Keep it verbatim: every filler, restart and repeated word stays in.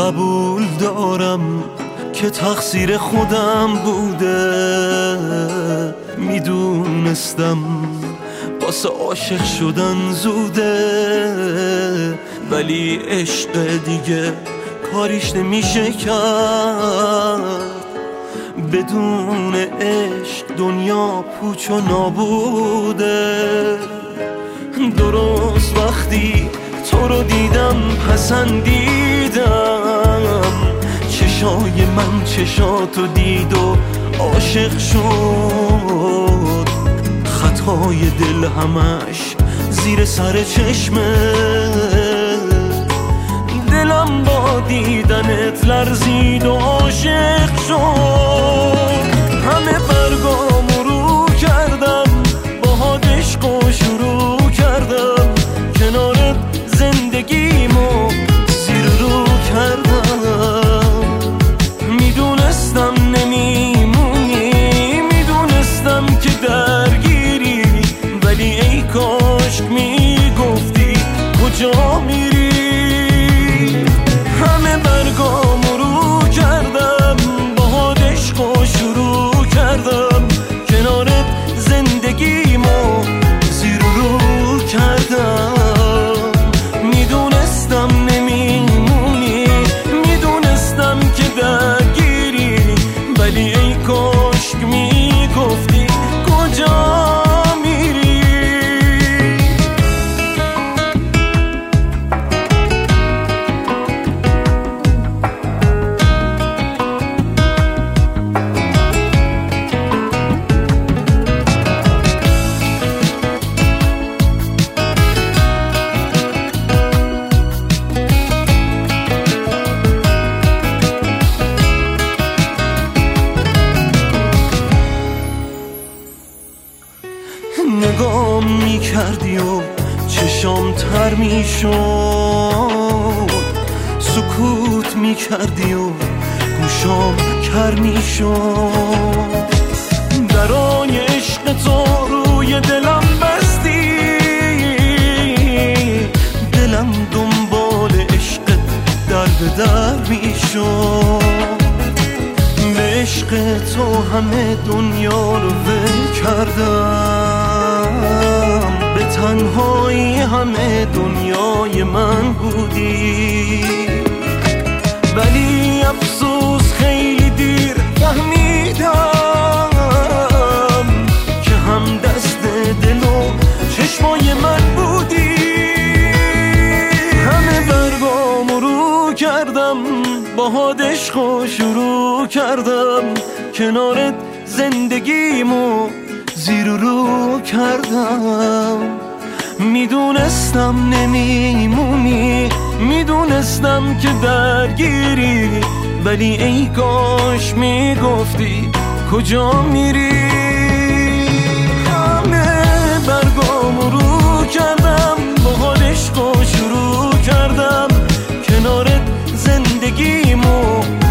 قبول دارم که تقصیر خودم بوده، میدونستم واسه عاشق شدن زوده، ولی عشق دیگه کاریش نمیشه کرد. بدون عشق دنیا پوچ و نابوده. درست وقتی تو رو دیدم پسندیدم، چشای من چشاتو دید و عاشق شد. خطای دل همش زیر سر چشمه، دلم با دیدنت لرزید و عاشق شد. همه برگامو رو کردم، باهات عشق و شروع کردم، کنارت زندگیمو زیر رو کردم. میدونستم نمیمونی، میدونستم که درگیری، ولی ای کاش میگفتی کجا میری. همه برگامو رو کردم، باهات عشق و شروع کردم، کنارت زندگیمو زیر رو کردم. میدونستم نمیمونی، میدونستم که درگیری، ولی ای کاش میگفتی کجا میری. نگام میکردی و چشام تر میشد، سکوت میکردی و گوشام کر میشد. درای عشق تو روی دلم بستی، دلم دنبال عشقت در به در میشد. به عشق تو همه دنیا رو ول کردم، به تنهایی همه دنیای من بودی. ولی افسوس خیلی دیر فهمیدم که هم دست دل و چشمای من بودی. همه برگامو رو کردم، باهات عشق و شروع کردم، کنارت زندگیمو زیر رو کردم. میدونستم نمیمونی، میدونستم که درگیری، ولی ای کاش میگفتی کجا میری. همه برگامو رو کردم، باهات عشق و شروع کردم، کنارت زندگیمو